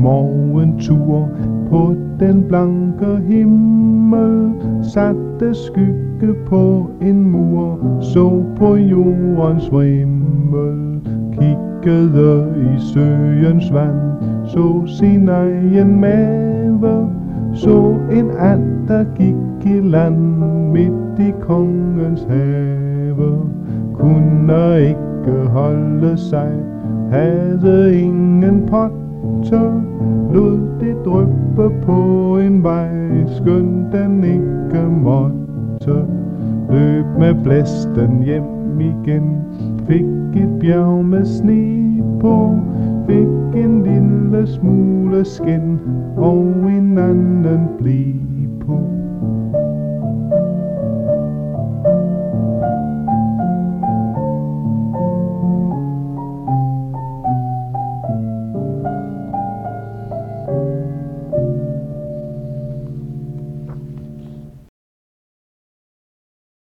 morgentur. På den blanke himmel satte skygge på en mur, så på jordens vrimmel, kiggede i søens vand, så sin egen mave, så en and, der gik i land midt i kongens have. Kunne ikke holde sig, havde ingen potter, lod det dryppe på en vej, skønt den ikke måtte. Løb med blæsten hjem igen, fik et bjerg med sne på, fik en lille smule skin og en anden bli på.